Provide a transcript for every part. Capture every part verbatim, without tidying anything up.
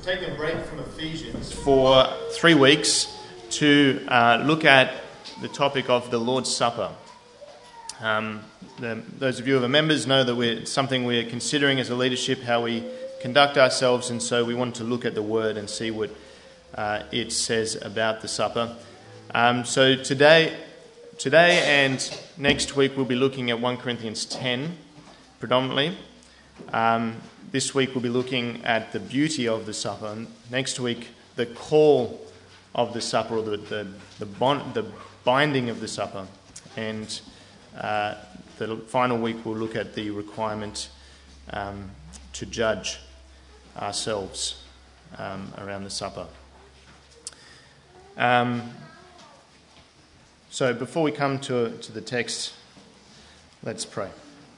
taken a break from Ephesians for three weeks to uh, look at the topic of the Lord's Supper. Um, the, those of you who are members know that we're, it's something we're considering as a leadership, how we conduct ourselves, and so we want to look at the Word and see what uh, it says about the supper. Um, so today, today and next week we'll be looking at First Corinthians ten predominantly. Um, this week we'll be looking at the beauty of the supper. And next week, the call of the supper, or the the the, bond, the binding of the supper. And uh, the final week we'll look at the requirement um, to judge ourselves um, around the supper. Um, so before we come to to the text, let's pray.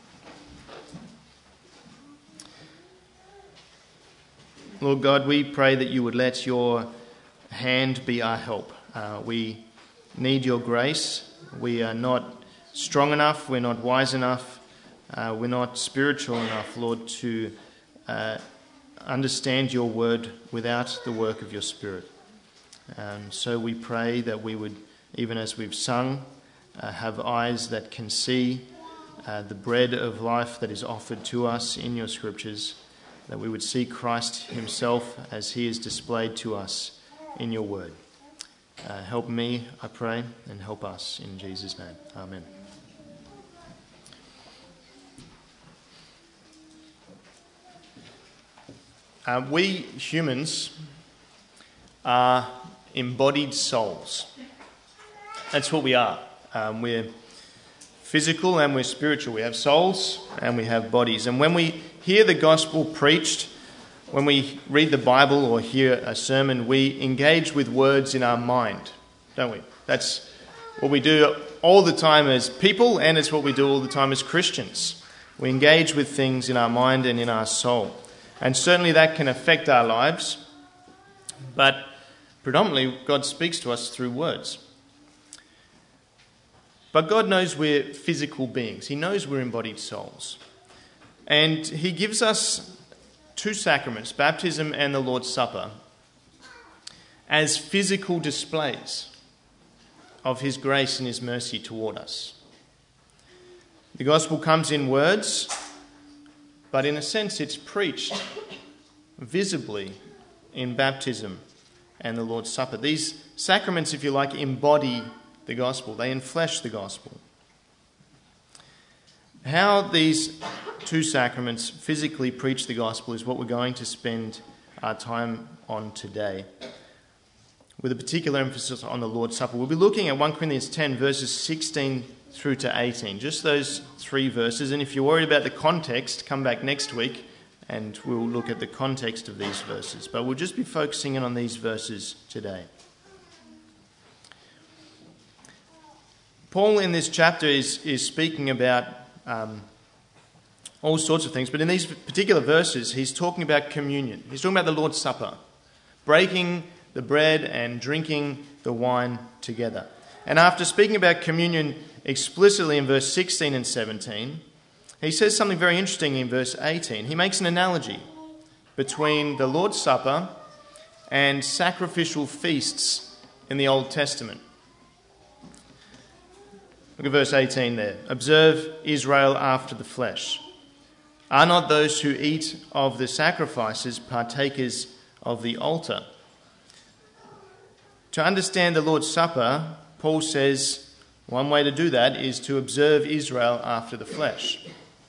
Lord God, we pray that you would let your hand be our help. Uh, we need your grace. We are not strong enough. We're not wise enough. Uh, we're not spiritual enough, Lord, to uh, understand your word without the work of your Spirit. Um, so we pray that we would, even as we've sung, uh, have eyes that can see uh, the bread of life that is offered to us in your scriptures, that we would see Christ himself as he is displayed to us in your word. Uh, help me, I pray, and help us in Jesus' name. Amen. Uh, we humans are embodied souls. That's what we are. Um, we're physical and we're spiritual. We have souls and we have bodies. And when we hear the gospel preached, when we read the Bible or hear a sermon, we engage with words in our mind, don't we? That's what we do all the time as people, and it's what we do all the time as Christians. We engage with things in our mind and in our soul. And certainly that can affect our lives, but predominantly God speaks to us through words. But God knows we're physical beings. He knows we're embodied souls. And he gives us two sacraments, baptism and the Lord's Supper, as physical displays of his grace and his mercy toward us. The gospel comes in words, but in a sense it's preached visibly in baptism and the Lord's Supper. These sacraments, if you like, embody the gospel. They enflesh the gospel. How these two sacraments physically preach the gospel is what we're going to spend our time on today, with a particular emphasis on the Lord's Supper. We'll be looking at First Corinthians ten, verses sixteen through to eighteen, just those three verses. And if you're worried about the context, come back next week and we'll look at the context of these verses. But we'll just be focusing in on these verses today. Paul in this chapter is, is speaking about um, all sorts of things, but in these particular verses he's talking about communion. He's talking about the Lord's Supper, breaking the bread and drinking the wine together. And after speaking about communion explicitly in verse sixteen and seventeen, he says something very interesting in verse eighteen. He makes an analogy between the Lord's Supper and sacrificial feasts in the Old Testament. Look at verse eighteen there. Observe Israel after the flesh. Are not those who eat of the sacrifices partakers of the altar? To understand the Lord's Supper, Paul says one way to do that is to observe Israel after the flesh.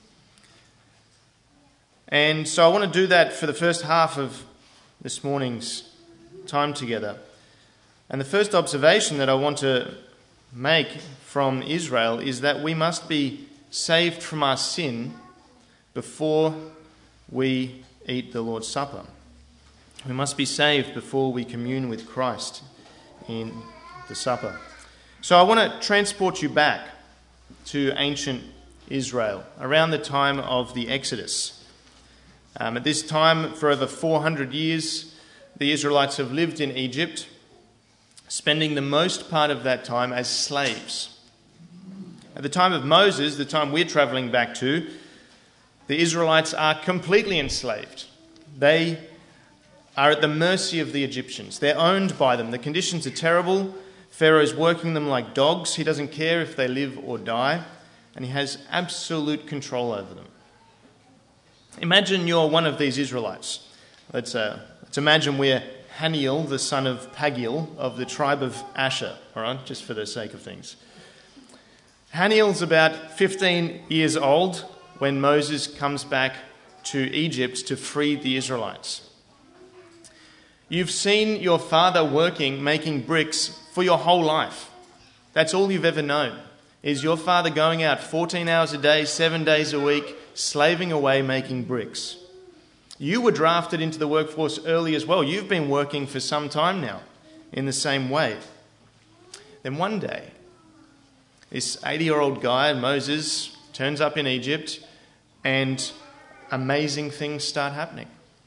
And so I want to do that for the first half of this morning's time together. And the first observation that I want to make from Israel is that we must be saved from our sin before we eat the Lord's Supper. We must be saved before we commune with Christ in the supper. So I want to transport you back to ancient Israel, around the time of the Exodus. Um, at this time, for over four hundred years, the Israelites have lived in Egypt, spending the most part of that time as slaves. At the time of Moses, the time we're travelling back to, the Israelites are completely enslaved. They are at the mercy of the Egyptians. They're owned by them. The conditions are terrible. Pharaoh's working them like dogs. He doesn't care if they live or die, and he has absolute control over them. Imagine you're one of these Israelites. Let's, uh, let's imagine we're Haniel, the son of Pagiel of the tribe of Asher, all right, just for the sake of things. Haniel's about fifteen years old when Moses comes back to Egypt to free the Israelites. You've seen your father working, making bricks for your whole life. That's all you've ever known, is your father going out fourteen hours a day, seven days a week, slaving away making bricks. You were drafted into the workforce early as well. You've been working for some time now in the same way. Then one day, this eighty-year-old guy, Moses, turns up in Egypt and amazing things start happening.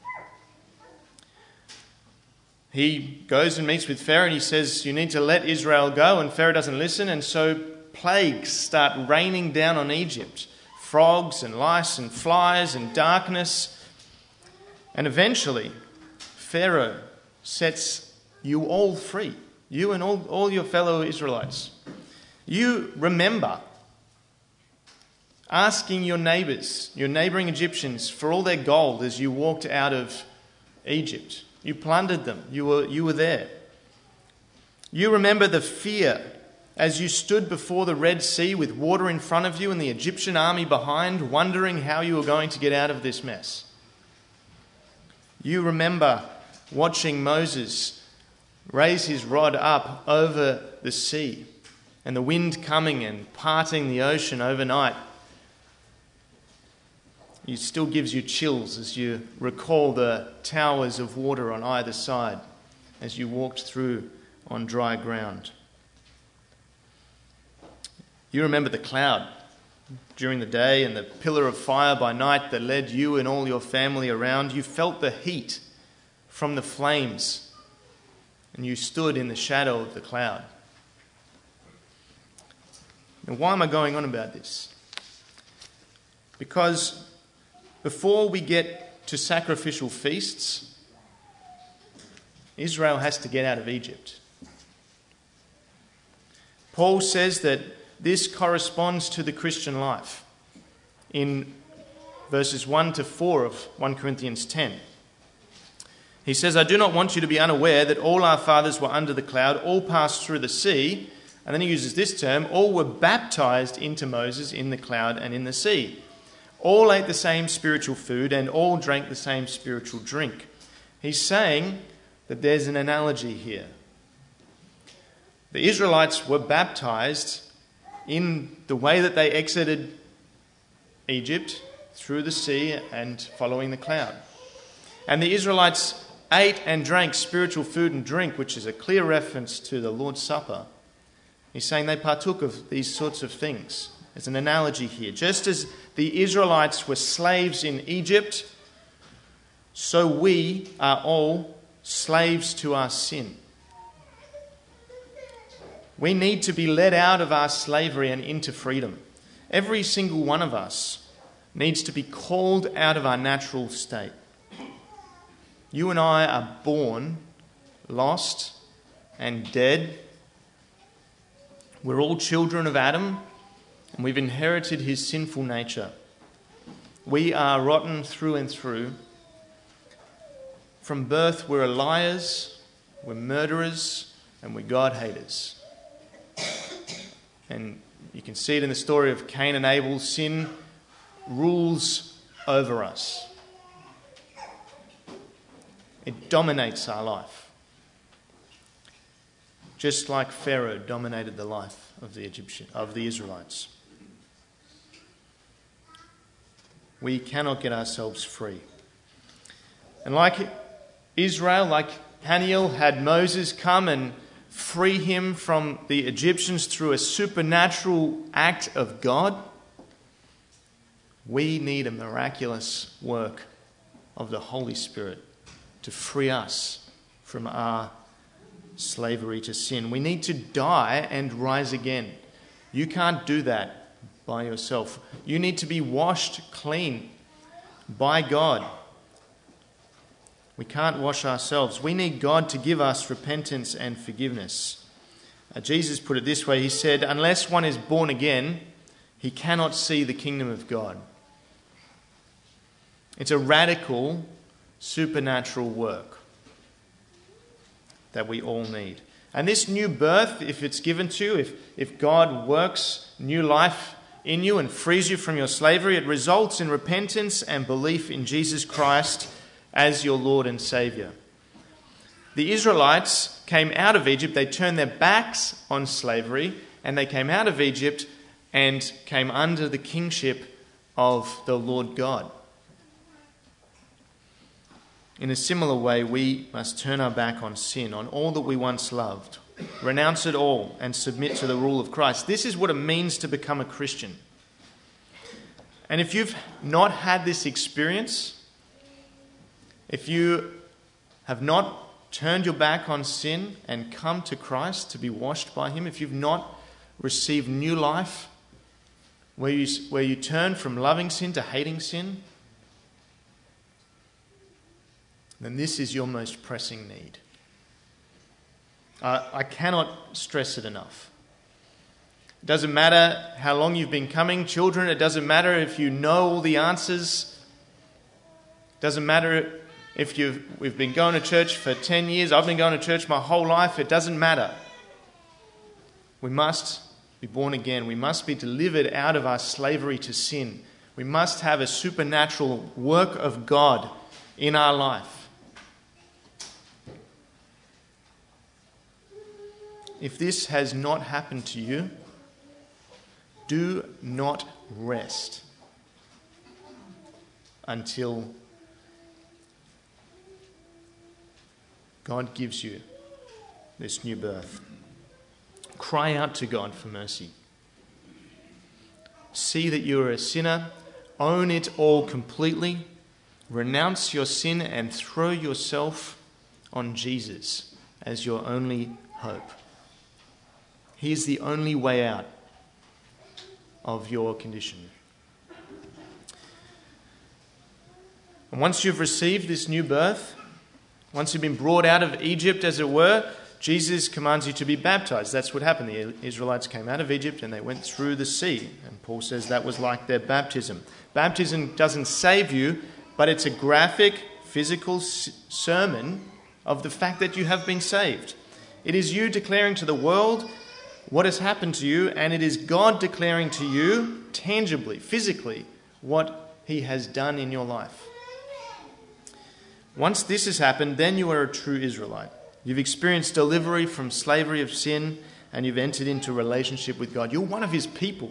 He goes and meets with Pharaoh and he says, you need to let Israel go, and Pharaoh doesn't listen, and so plagues start raining down on Egypt. Frogs and lice and flies and darkness. And eventually, Pharaoh sets you all free, you and all, all your fellow Israelites. You remember asking your neighbours, your neighbouring Egyptians, for all their gold as you walked out of Egypt. You plundered them. You were, you were there. You remember the fear as you stood before the Red Sea with water in front of you and the Egyptian army behind, wondering how you were going to get out of this mess. You remember watching Moses raise his rod up over the sea and the wind coming and parting the ocean overnight. It still gives you chills as you recall the towers of water on either side as you walked through on dry ground. You remember the cloud during the day and the pillar of fire by night that led you and all your family around. You felt the heat from the flames and you stood in the shadow of the cloud. Now, why am I going on about this? Because before we get to sacrificial feasts, Israel has to get out of Egypt. Paul says that this corresponds to the Christian life in verses one to four of First Corinthians ten. He says, I do not want you to be unaware that all our fathers were under the cloud, all passed through the sea. And then he uses this term, all were baptized into Moses in the cloud and in the sea. All ate the same spiritual food and all drank the same spiritual drink. He's saying that there's an analogy here. The Israelites were baptized in the way that they exited Egypt through the sea and following the cloud. And the Israelites ate and drank spiritual food and drink, which is a clear reference to the Lord's Supper. He's saying they partook of these sorts of things. There's an analogy here. Just as the Israelites were slaves in Egypt, so we are all slaves to our sin. We need to be led out of our slavery and into freedom. Every single one of us needs to be called out of our natural state. You and I are born lost and dead. We're all children of Adam, and we've inherited his sinful nature. We are rotten through and through. From birth, we're liars, we're murderers, and we're God-haters. And you can see it in the story of Cain and Abel. Sin rules over us. It dominates our life. Just like Pharaoh dominated the life of the Egyptian, of the Israelites. We cannot get ourselves free. And like Israel, like Haniel, had Moses come and free him from the Egyptians through a supernatural act of God, we need a miraculous work of the Holy Spirit to free us from our slavery to sin. We need to die and rise again. You can't do that by yourself. You need to be washed clean by God We can't wash ourselves. We need God to give us repentance and forgiveness. Uh, Jesus put it this way. He said, unless one is born again, he cannot see the kingdom of God. It's a radical, supernatural work that we all need. And this new birth, if it's given to you, if, if God works new life in you and frees you from your slavery, it results in repentance and belief in Jesus Christ as your Lord and Saviour. The Israelites came out of Egypt, they turned their backs on slavery, and they came out of Egypt and came under the kingship of the Lord God. In a similar way, we must turn our back on sin, on all that we once loved, renounce it all, and submit to the rule of Christ. This is what it means to become a Christian. And if you've not had this experience, if you have not turned your back on sin and come to Christ to be washed by him, if you've not received new life, where you, where you turn from loving sin to hating sin, then this is your most pressing need. Uh, I cannot stress it enough. It doesn't matter how long you've been coming, children. It doesn't matter if you know all the answers. It doesn't matter if you've we've been going to church for ten years. I've been going to church my whole life. It doesn't matter. We must be born again. We must be delivered out of our slavery to sin. We must have a supernatural work of God in our life. If this has not happened to you, do not rest until God gives you this new birth. Cry out to God for mercy. See that you are a sinner. Own it all completely. Renounce your sin and throw yourself on Jesus as your only hope. He is the only way out of your condition. And once you've received this new birth, once you've been brought out of Egypt, as it were, Jesus commands you to be baptized. That's what happened. The Israelites came out of Egypt and they went through the sea. And Paul says that was like their baptism. Baptism doesn't save you, but it's a graphic, physical sermon of the fact that you have been saved. It is you declaring to the world what has happened to you, and it is God declaring to you tangibly, physically, what he has done in your life. Once this has happened, then you are a true Israelite. You've experienced delivery from slavery of sin, and you've entered into relationship with God. You're one of his people.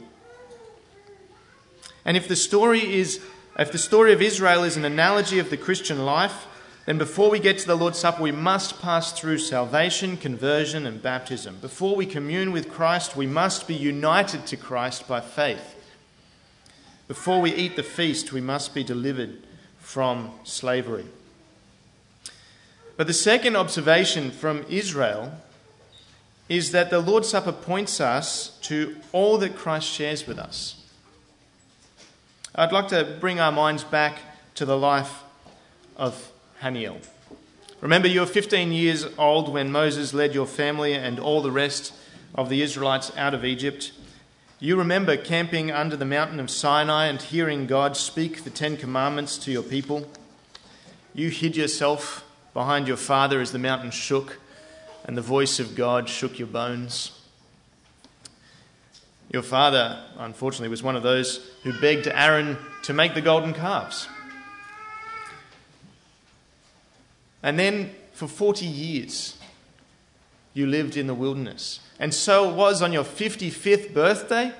And if the story is, if the story of Israel is an analogy of the Christian life, then before we get to the Lord's Supper, we must pass through salvation, conversion, and baptism. Before we commune with Christ, we must be united to Christ by faith. Before we eat the feast, we must be delivered from slavery. But the second observation from Israel is that the Lord's Supper points us to all that Christ shares with us. I'd like to bring our minds back to the life of Haniel. Remember, you were fifteen years old when Moses led your family and all the rest of the Israelites out of Egypt. You remember camping under the mountain of Sinai and hearing God speak the Ten Commandments to your people. You hid yourself behind your father as the mountain shook and the voice of God shook your bones. Your father, unfortunately, was one of those who begged Aaron to make the golden calves. And then for forty years, you lived in the wilderness. And so it was on your fifty-fifth birthday,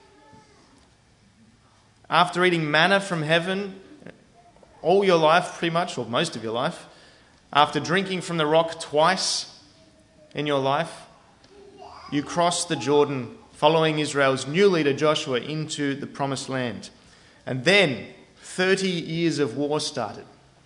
after eating manna from heaven all your life, pretty much, or most of your life, after drinking from the rock twice in your life, you crossed the Jordan, following Israel's new leader Joshua into the promised land. And then thirty years of war started.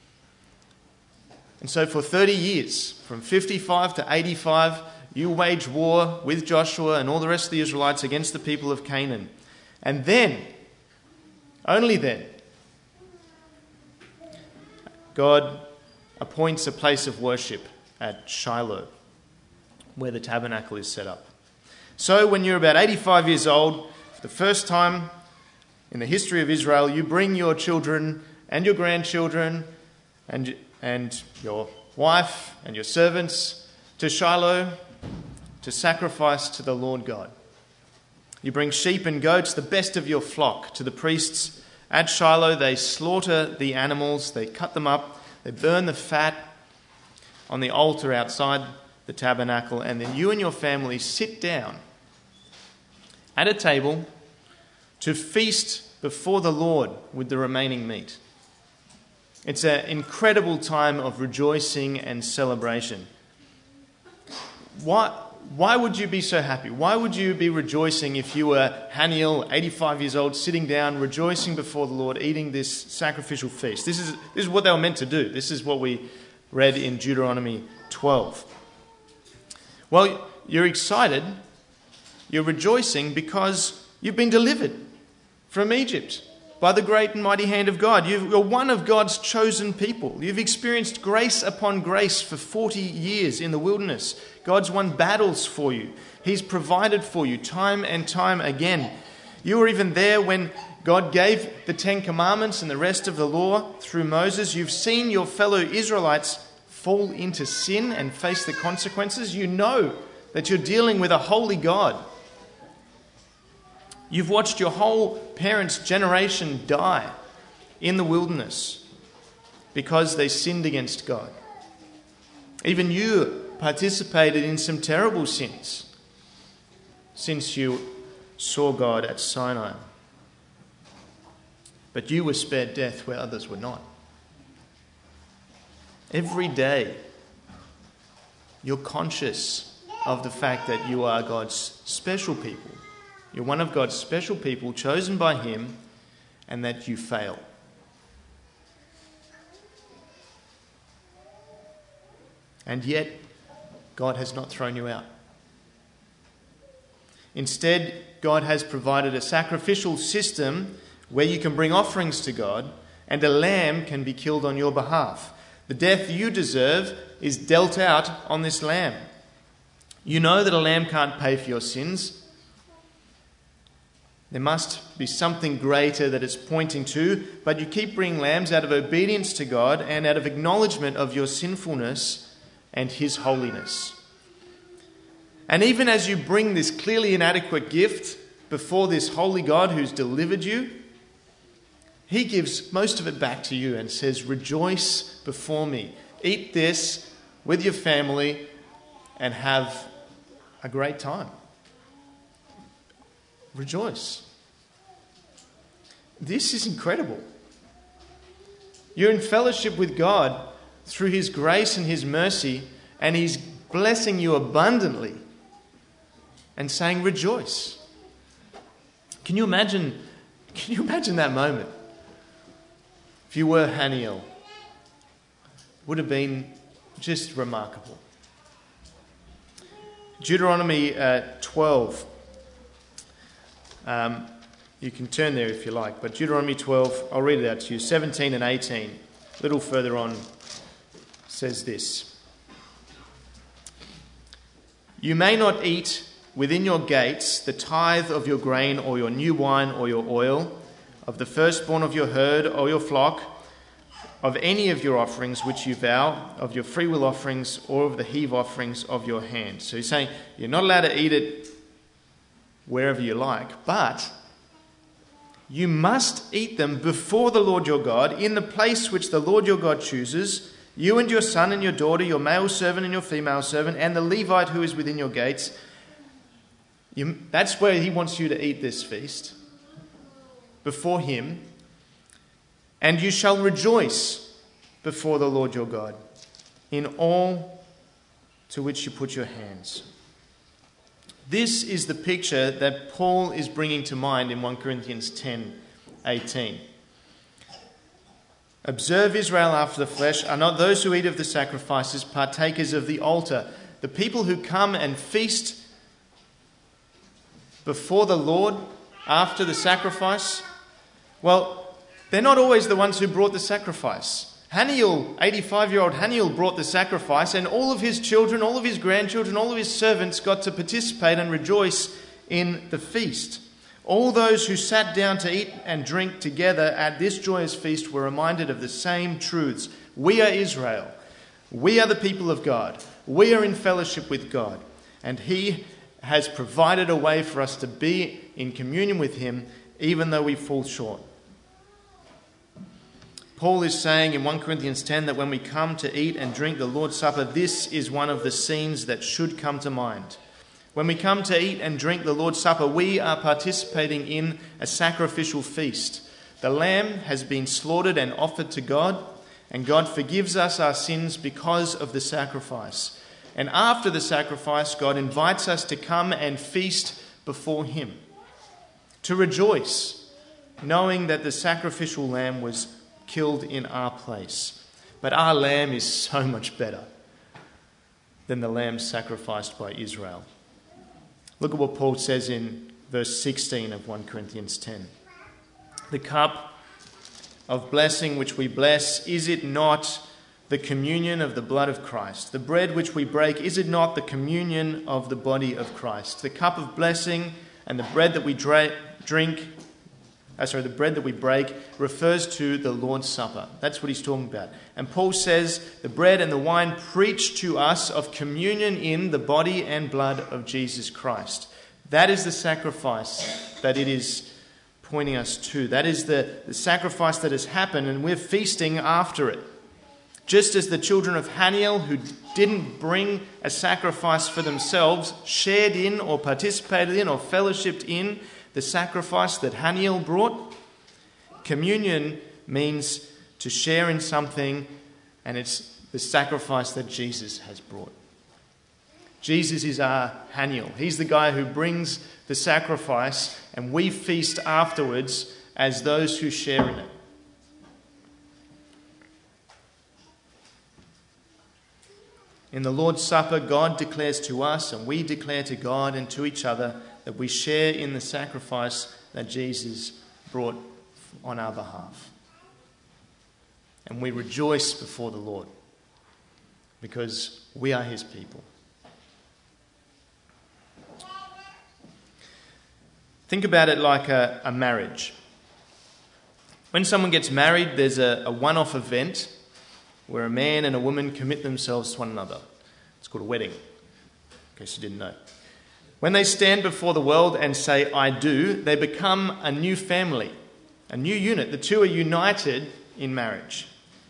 And so for thirty years, from fifty-five to eighty-five, you waged war with Joshua and all the rest of the Israelites against the people of Canaan. And then, only then, God appoints a place of worship at Shiloh, where the tabernacle is set up. So when you're about eighty-five years old, for the first time in the history of Israel, you bring your children and your grandchildren and, and your wife and your servants to Shiloh to sacrifice to the Lord God. You bring sheep and goats, the best of your flock, to the priests at Shiloh. They slaughter the animals, they cut them up, they burn the fat on the altar outside the tabernacle, and then you and your family sit down at a table to feast before the Lord with the remaining meat. It's an incredible time of rejoicing and celebration. Why, why would you be so happy? Why would you be rejoicing if you were Haniel, eighty-five years old, sitting down, rejoicing before the Lord, eating this sacrificial feast? This is, this is what they were meant to do. This is what we read in Deuteronomy twelve. Well, you're excited, you're rejoicing because you've been delivered from Egypt by the great and mighty hand of God. You're one of God's chosen people. You've experienced grace upon grace for forty years in the wilderness. God's won battles for you. He's provided for you time and time again. You were even there when God gave the Ten Commandments and the rest of the law through Moses. You've seen your fellow Israelites fall into sin and face the consequences. You know that you're dealing with a holy God. You've watched your whole parents' generation die in the wilderness because they sinned against God. Even you participated in some terrible sins since you saw God at Sinai. But you were spared death where others were not. Every day, you're conscious of the fact that you are God's special people. You're one of God's special people chosen by Him, and that you fail. And yet, God has not thrown you out. Instead, God has provided a sacrificial system where you can bring offerings to God, and a lamb can be killed on your behalf. The death you deserve is dealt out on this lamb. You know that a lamb can't pay for your sins. There must be something greater that it's pointing to, but you keep bringing lambs out of obedience to God and out of acknowledgement of your sinfulness and His holiness. And even as you bring this clearly inadequate gift before this holy God who's delivered you, He gives most of it back to you and says, "Rejoice before me. Eat this with your family and have a great time. Rejoice." This is incredible. You're in fellowship with God through His grace and His mercy, and He's blessing you abundantly and saying, "Rejoice." Can you imagine, can you imagine that moment? If you were Haniel, it would have been just remarkable. Deuteronomy uh, twelve. Um, you can turn there if you like, but Deuteronomy twelve, I'll read it out to you. seventeen and eighteen, a little further on, says this: "You may not eat within your gates the tithe of your grain or your new wine or your oil, of the firstborn of your herd or your flock, of any of your offerings which you vow, of your freewill offerings or of the heave offerings of your hand." So he's saying you're not allowed to eat it wherever you like, but you must eat them before the Lord your God in the place which the Lord your God chooses, you and your son and your daughter, your male servant and your female servant, and the Levite who is within your gates. You, that's where He wants you to eat this feast, before Him. "And you shall rejoice before the Lord your God in all to which you put your hands." This is the picture that Paul is bringing to mind in First Corinthians ten eighteen. "Observe Israel after the flesh. Are not those who eat of the sacrifices partakers of the altar?" The people who come and feast before the Lord after the sacrifice, well, they're not always the ones who brought the sacrifice. Haniel, eighty-five-year-old Haniel brought the sacrifice, and all of his children, all of his grandchildren, all of his servants got to participate and rejoice in the feast. All those who sat down to eat and drink together at this joyous feast were reminded of the same truths. We are Israel. We are the people of God. We are in fellowship with God. And He has provided a way for us to be in communion with Him, even though we fall short. Paul is saying in First Corinthians ten that when we come to eat and drink the Lord's Supper, this is one of the scenes that should come to mind. When we come to eat and drink the Lord's Supper, we are participating in a sacrificial feast. The lamb has been slaughtered and offered to God, and God forgives us our sins because of the sacrifice. And after the sacrifice, God invites us to come and feast before Him, to rejoice, knowing that the sacrificial lamb was killed in our place. But our lamb is so much better than the lamb sacrificed by Israel. Look at what Paul says in verse sixteen of First Corinthians ten. The cup of blessing which we bless, is it not the communion of the blood of Christ? The bread which we break, is it not the communion of the body of Christ? The cup of blessing and the bread that we dra- drink, uh, sorry, the bread that we break refers to the Lord's Supper. That's what he's talking about. And Paul says the bread and the wine preach to us of communion in the body and blood of Jesus Christ. That is the sacrifice that it is pointing us to. That is the, the sacrifice that has happened, and we're feasting after it. Just as the children of Haniel, who didn't bring a sacrifice for themselves, shared in or participated in or fellowshipped in the sacrifice that Haniel brought, communion means to share in something, and it's the sacrifice that Jesus has brought. Jesus is our Haniel. He's the guy who brings the sacrifice, and we feast afterwards as those who share in it. In the Lord's Supper, God declares to us, and we declare to God and to each other, that we share in the sacrifice that Jesus brought on our behalf. And we rejoice before the Lord because we are His people. Think about it like a, a marriage. When someone gets married, there's a, a one-off event where a man and a woman commit themselves to one another. It's called a wedding, in case you didn't know. When they stand before the world and say, I do, they become a new family, a new unit. The two are united in marriage.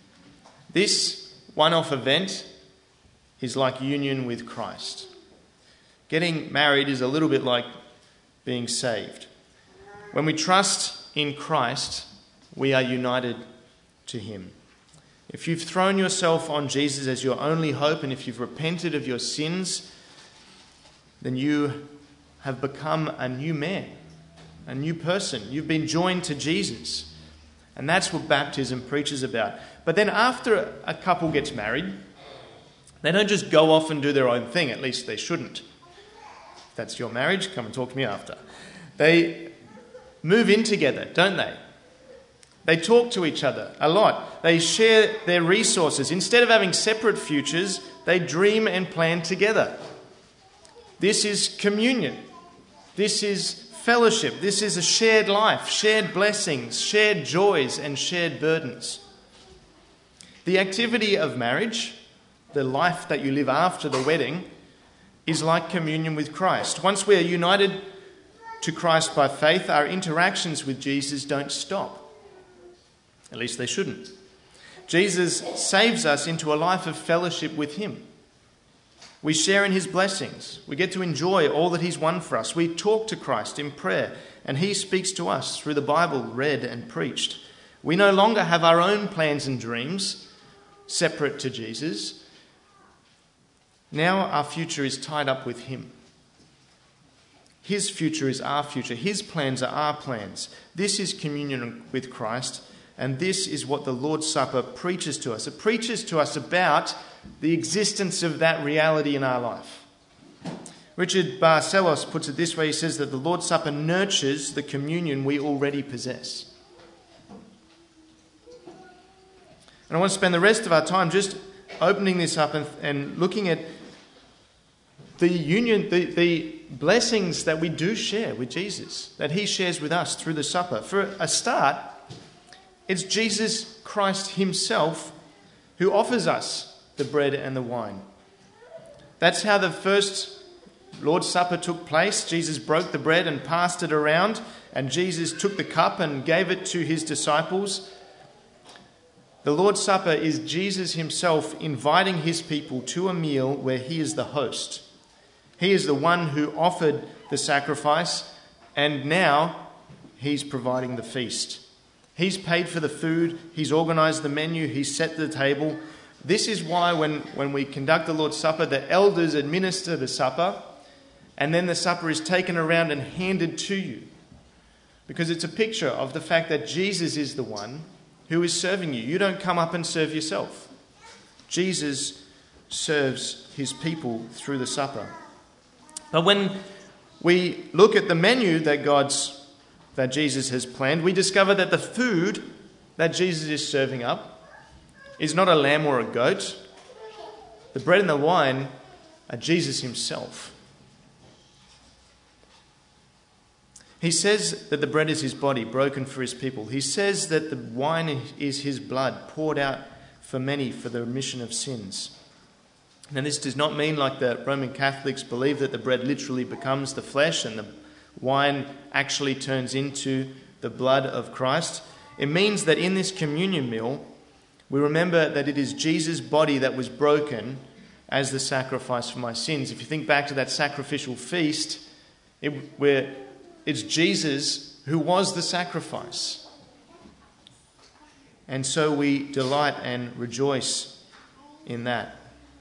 This one-off event is like union with Christ. Getting married is a little bit like being saved. When we trust in Christ, we are united to Him. If you've thrown yourself on Jesus as your only hope, and if you've repented of your sins, then you have become a new man, a new person. You've been joined to Jesus. And that's what baptism preaches about. But then after a couple gets married, they don't just go off and do their own thing. At least they shouldn't. If that's your marriage, come and talk to me after. They move in together, don't they? They talk to each other a lot. They share their resources. Instead of having separate futures, they dream and plan together. This is communion. This is fellowship. This is a shared life, shared blessings, shared joys, and shared burdens. The activity of marriage, the life that you live after the wedding, is like communion with Christ. Once we are united to Christ by faith, our interactions with Jesus don't stop. At least they shouldn't. Jesus saves us into a life of fellowship with Him. We share in His blessings. We get to enjoy all that He's won for us. We talk to Christ in prayer, and He speaks to us through the Bible read and preached. We no longer have our own plans and dreams separate to Jesus. Now our future is tied up with Him. His future is our future. His plans are our plans. This is communion with Christ, and this is what the Lord's Supper preaches to us. It preaches to us about the existence of that reality in our life. Richard Barcelos puts it this way. He says that the Lord's Supper nurtures the communion we already possess. And I want to spend the rest of our time just opening this up and, and looking at the union, the, the blessings that we do share with Jesus, that he shares with us through the supper. For a start, it's Jesus Christ himself who offers us the bread and the wine. That's how the first Lord's Supper took place. Jesus broke the bread and passed it around, and Jesus took the cup and gave it to his disciples. The Lord's Supper is Jesus himself inviting his people to a meal where he is the host. He is the one who offered the sacrifice, and now he's providing the feast. He's paid for the food, he's organised the menu, he's set the table. This is why when, when we conduct the Lord's Supper, the elders administer the supper, and then the supper is taken around and handed to you. Because it's a picture of the fact that Jesus is the one who is serving you. You don't come up and serve yourself. Jesus serves his people through the supper. But when we look at the menu that God's, that Jesus has planned, we discover that the food that Jesus is serving up is not a lamb or a goat. The bread and the wine are Jesus himself. He says that the bread is his body broken for his people. He says that the wine is his blood poured out for many for the remission of sins. Now, this does not mean, like the Roman Catholics believe, that the bread literally becomes the flesh and the wine actually turns into the blood of Christ. It means that in this communion meal, we remember that it is Jesus' body that was broken as the sacrifice for my sins. If you think back to that sacrificial feast, it, where it's Jesus who was the sacrifice. And so we delight and rejoice in that.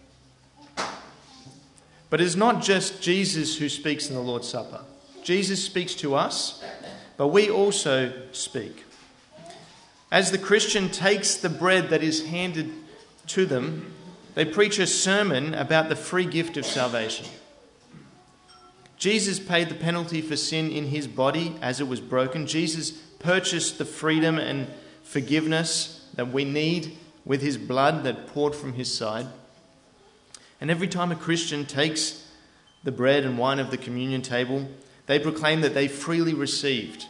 But it's not just Jesus who speaks in the Lord's Supper. Jesus speaks to us, but we also speak. As the Christian takes the bread that is handed to them, they preach a sermon about the free gift of salvation. Jesus paid the penalty for sin in his body as it was broken. Jesus purchased the freedom and forgiveness that we need with his blood that poured from his side. And every time a Christian takes the bread and wine of the communion table, they proclaim that they freely received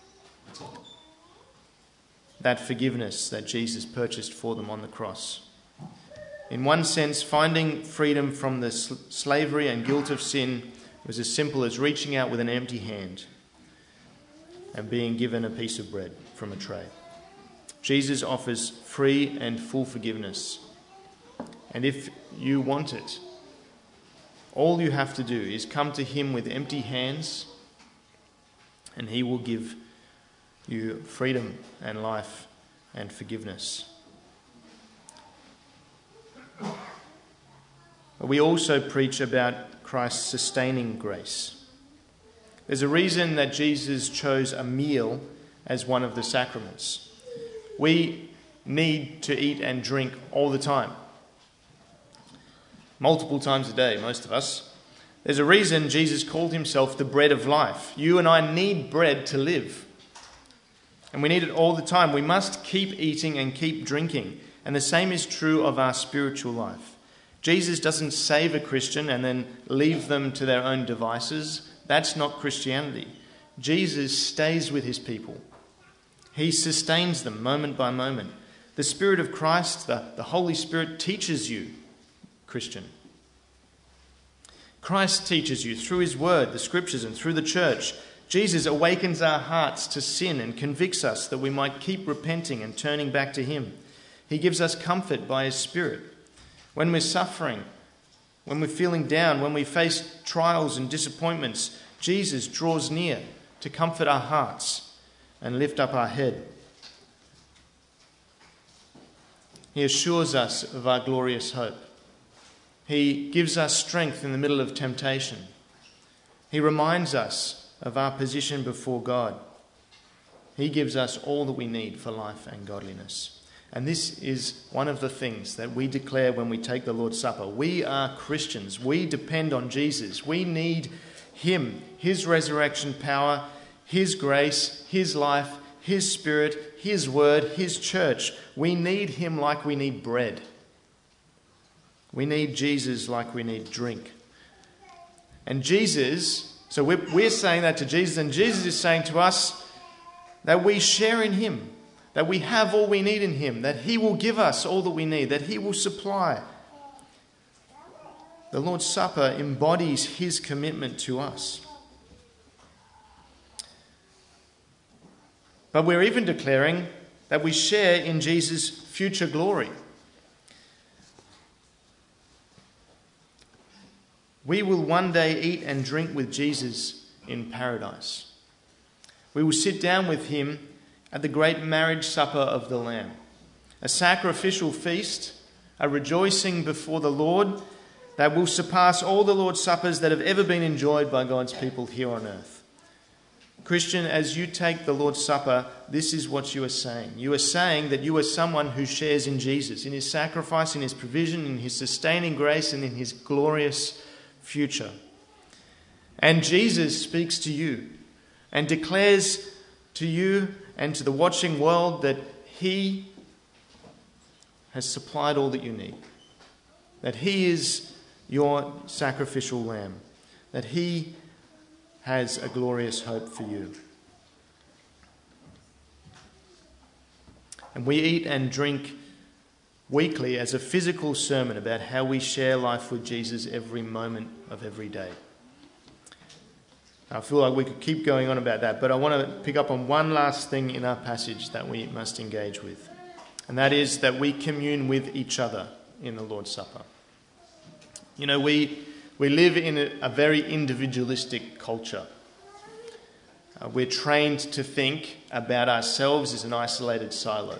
that forgiveness that Jesus purchased for them on the cross. In one sense, finding freedom from the sl- slavery and guilt of sin was as simple as reaching out with an empty hand and being given a piece of bread from a tray. Jesus offers free and full forgiveness. And if you want it, all you have to do is come to him with empty hands, and he will give you freedom and life and forgiveness. But we also preach about Christ's sustaining grace. There's a reason that Jesus chose a meal as one of the sacraments. We need to eat and drink all the time. Multiple times a day, most of us. There's a reason Jesus called himself the bread of life. You and I need bread to live. And we need it all the time. We must keep eating and keep drinking. And the same is true of our spiritual life. Jesus doesn't save a Christian and then leave them to their own devices. That's not Christianity. Jesus stays with his people. He sustains them moment by moment. The Spirit of Christ, the, the Holy Spirit, teaches you, Christian. Christ teaches you through his word, the scriptures, and through the church. Jesus awakens our hearts to sin and convicts us that we might keep repenting and turning back to him. He gives us comfort by his Spirit. When we're suffering, when we're feeling down, when we face trials and disappointments, Jesus draws near to comfort our hearts and lift up our head. He assures us of our glorious hope. He gives us strength in the middle of temptation. He reminds us of our position before God. He gives us all that we need for life and godliness. And this is one of the things that we declare when we take the Lord's Supper. We are Christians. We depend on Jesus. We need him, his resurrection power, his grace, his life, His Spirit, His Word, His church. We need Him like we need bread. We need Jesus like we need drink. And Jesus, so we're, we're saying that to Jesus, and Jesus is saying to us that we share in Him, that we have all we need in Him, that He will give us all that we need, that He will supply. The Lord's Supper embodies His commitment to us. But we're even declaring that we share in Jesus' future glory. We will one day eat and drink with Jesus in paradise. We will sit down with Him at the great marriage supper of the Lamb, a sacrificial feast, a rejoicing before the Lord that will surpass all the Lord's Suppers that have ever been enjoyed by God's people here on earth. Christian, as you take the Lord's Supper, this is what you are saying. You are saying that you are someone who shares in Jesus, in His sacrifice, in His provision, in His sustaining grace, and in His glorious future. And Jesus speaks to you and declares to you and to the watching world that He has supplied all that you need, that He is your sacrificial lamb, that He has a glorious hope for you. And we eat and drink weekly as a physical sermon about how we share life with Jesus every moment of every day. I feel like we could keep going on about that, but I want to pick up on one last thing in our passage that we must engage with, and that is that we commune with each other in the Lord's Supper. You know, we we live in a, a very individualistic culture. Uh, we're trained to think about ourselves as an isolated silo.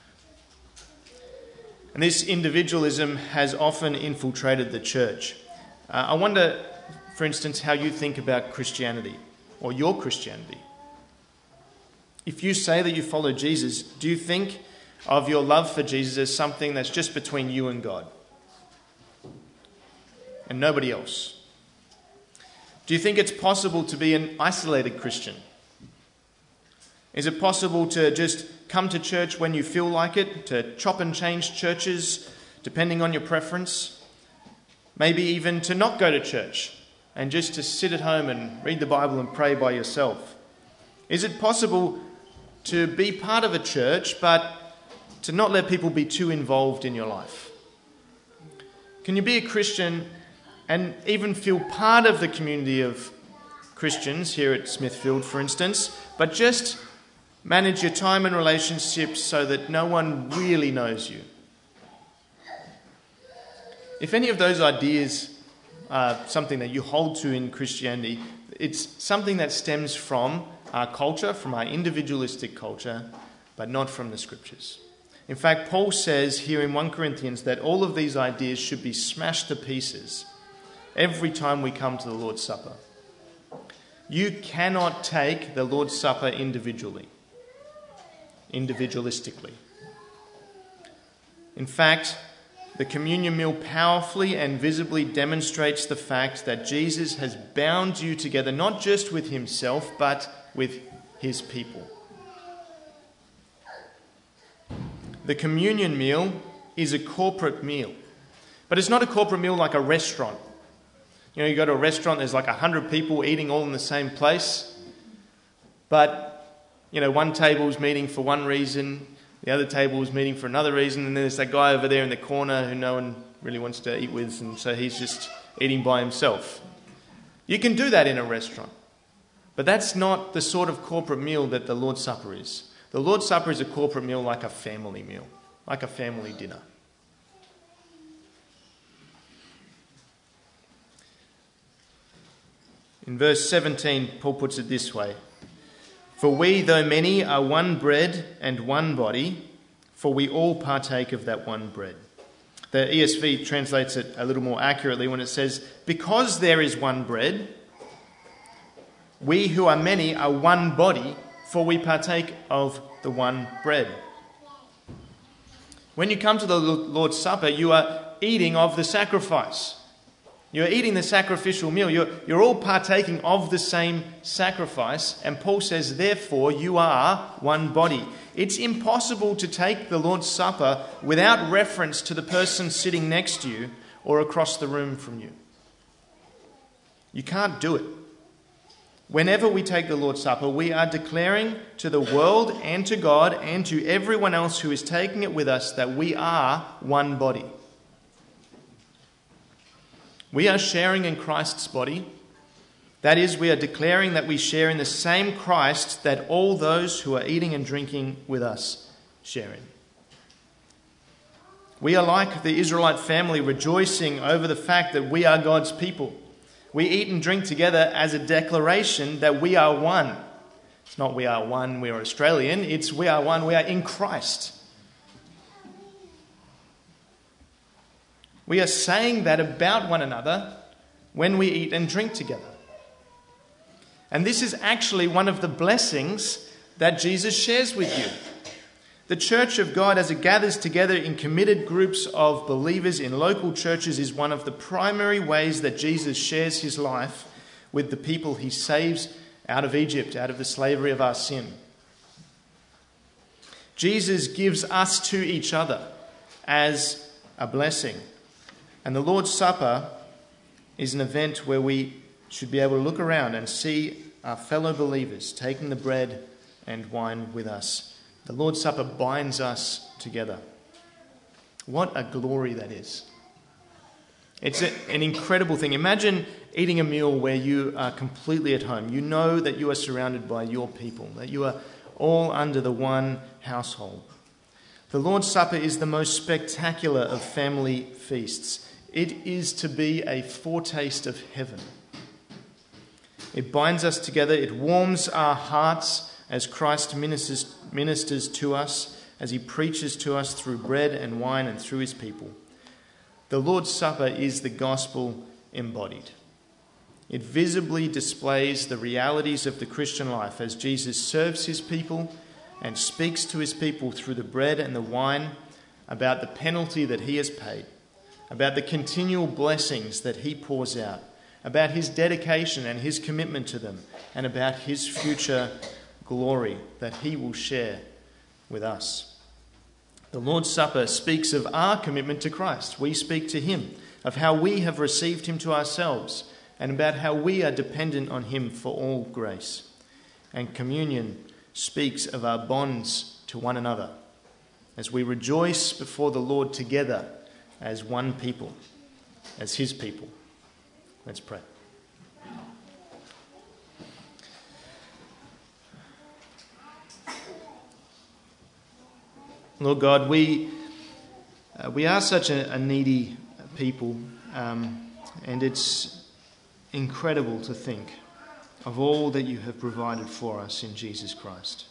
And this individualism has often infiltrated the church. Uh, I wonder, for instance, how you think about Christianity or your Christianity. If you say that you follow Jesus, do you think of your love for Jesus as something that's just between you and God and nobody else? Do you think it's possible to be an isolated Christian? Is it possible to just come to church when you feel like it, to chop and change churches depending on your preference? Maybe even to not go to church and just to sit at home and read the Bible and pray by yourself? Is it possible to be part of a church but to not let people be too involved in your life? Can you be a Christian and even feel part of the community of Christians here at Smithfield, for instance, but just manage your time and relationships so that no one really knows you? If any of those ideas are something that you hold to in Christianity, it's something that stems from our culture, from our individualistic culture, but not from the Scriptures. In fact, Paul says here in First Corinthians that all of these ideas should be smashed to pieces every time we come to the Lord's Supper. You cannot take the Lord's Supper individually, individualistically. In fact, the communion meal powerfully and visibly demonstrates the fact that Jesus has bound you together not just with Himself, but with His people. The communion meal is a corporate meal, but it's not a corporate meal like a restaurant. You know, you go to a restaurant, there's like a hundred people eating all in the same place. But, you know, one table is meeting for one reason, the other table is meeting for another reason, and then there's that guy over there in the corner who no one really wants to eat with, and so he's just eating by himself. You can do that in a restaurant, but that's not the sort of corporate meal that the Lord's Supper is. The Lord's Supper is a corporate meal like a family meal, like a family dinner. In verse seventeen, Paul puts it this way: "For we, though many, are one bread and one body, for we all partake of that one bread." The E S V translates it a little more accurately when it says, "Because there is one bread, we who are many are one body, for we partake of the one bread." When you come to the Lord's Supper, you are eating of the sacrifice. You're eating the sacrificial meal. You're, you're all partaking of the same sacrifice. And Paul says, therefore, you are one body. It's impossible to take the Lord's Supper without reference to the person sitting next to you or across the room from you. You can't do it. Whenever we take the Lord's Supper, we are declaring to the world and to God and to everyone else who is taking it with us that we are one body. We are sharing in Christ's body. That is, we are declaring that we share in the same Christ that all those who are eating and drinking with us share in. We are like the Israelite family, rejoicing over the fact that we are God's people. We eat and drink together as a declaration that we are one. It's not we are one, we are Australian. It's we are one, we are in Christ. We are saying that about one another when we eat and drink together. And this is actually one of the blessings that Jesus shares with you. The church of God, as it gathers together in committed groups of believers in local churches, is one of the primary ways that Jesus shares his life with the people he saves out of Egypt, out of the slavery of our sin. Jesus gives us to each other as a blessing. And the Lord's Supper is an event where we should be able to look around and see our fellow believers taking the bread and wine with us. The Lord's Supper binds us together. What a glory that is. It's a, an incredible thing. Imagine eating a meal where you are completely at home. You know that you are surrounded by your people, that you are all under the one household. The Lord's Supper is the most spectacular of family feasts. It is to be a foretaste of heaven. It binds us together. It warms our hearts as Christ ministers, ministers to us, as he preaches to us through bread and wine and through his people. The Lord's Supper is the gospel embodied. It visibly displays the realities of the Christian life as Jesus serves his people and speaks to his people through the bread and the wine about the penalty that he has paid, about the continual blessings that he pours out, about his dedication and his commitment to them, and about his future glory that he will share with us. The Lord's Supper speaks of our commitment to Christ. We speak to him, of how we have received him to ourselves, and about how we are dependent on him for all grace. And communion speaks of our bonds to one another, as we rejoice before the Lord together as one people, as his people. Let's pray. Lord God, we uh, we are such a, a needy people, um, and it's incredible to think of all that you have provided for us in Jesus Christ.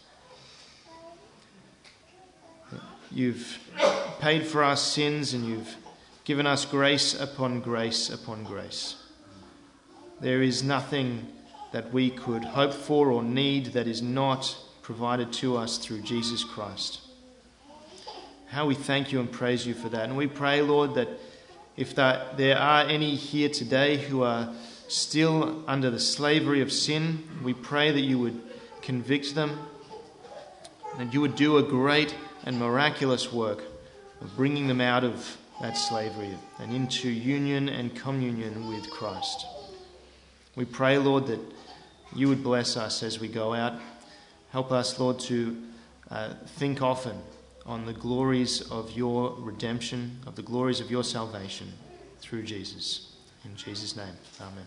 You've paid for our sins, and you've given us grace upon grace upon grace. There is nothing that we could hope for or need that is not provided to us through Jesus Christ. How we thank you and praise you for that. And we pray, Lord, that if that there are any here today who are still under the slavery of sin, we pray that you would convict them, that you would do a great and miraculous work of bringing them out of that slavery and into union and communion with Christ. We pray, Lord, that you would bless us as we go out. Help us, Lord, to uh, think often on the glories of your redemption, of the glories of your salvation through Jesus. In Jesus' name, amen.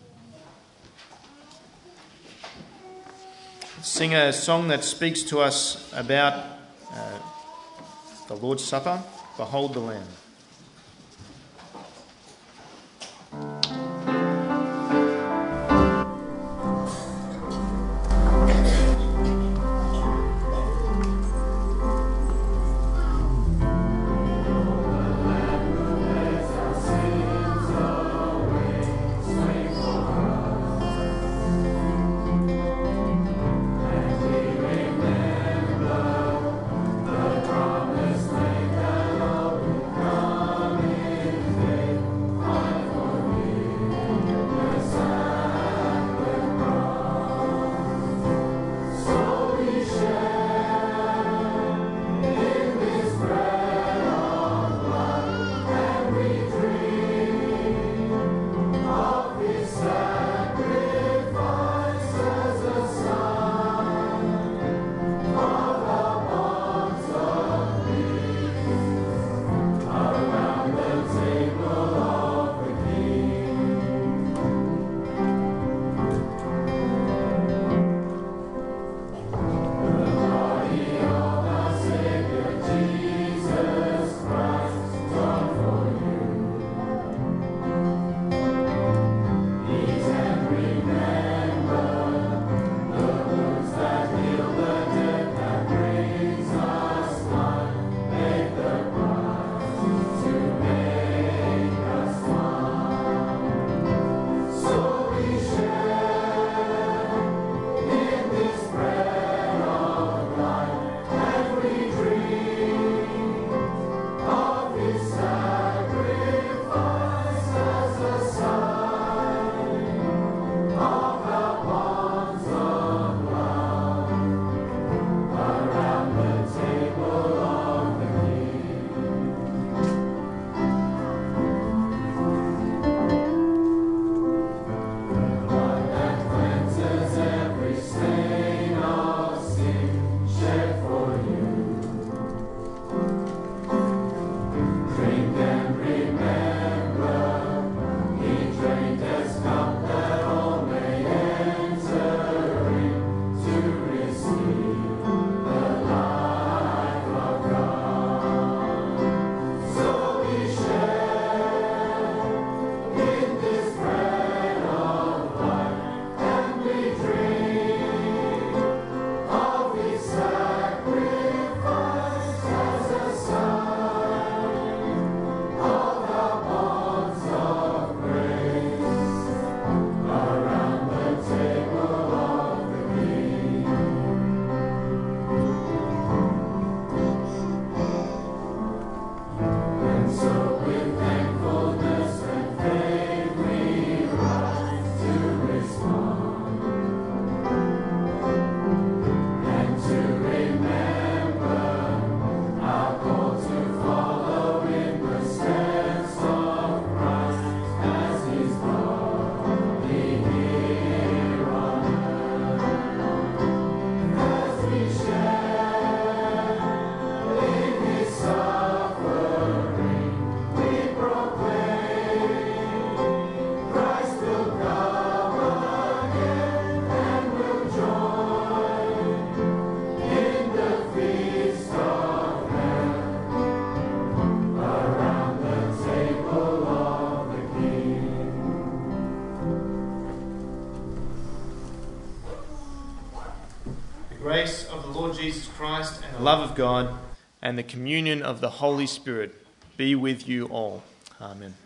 Let's sing a song that speaks to us about uh, the Lord's Supper. Behold the Lamb. Promise made that all grace of the Lord Jesus Christ and the love of God and the communion of the Holy Spirit be with you all. Amen.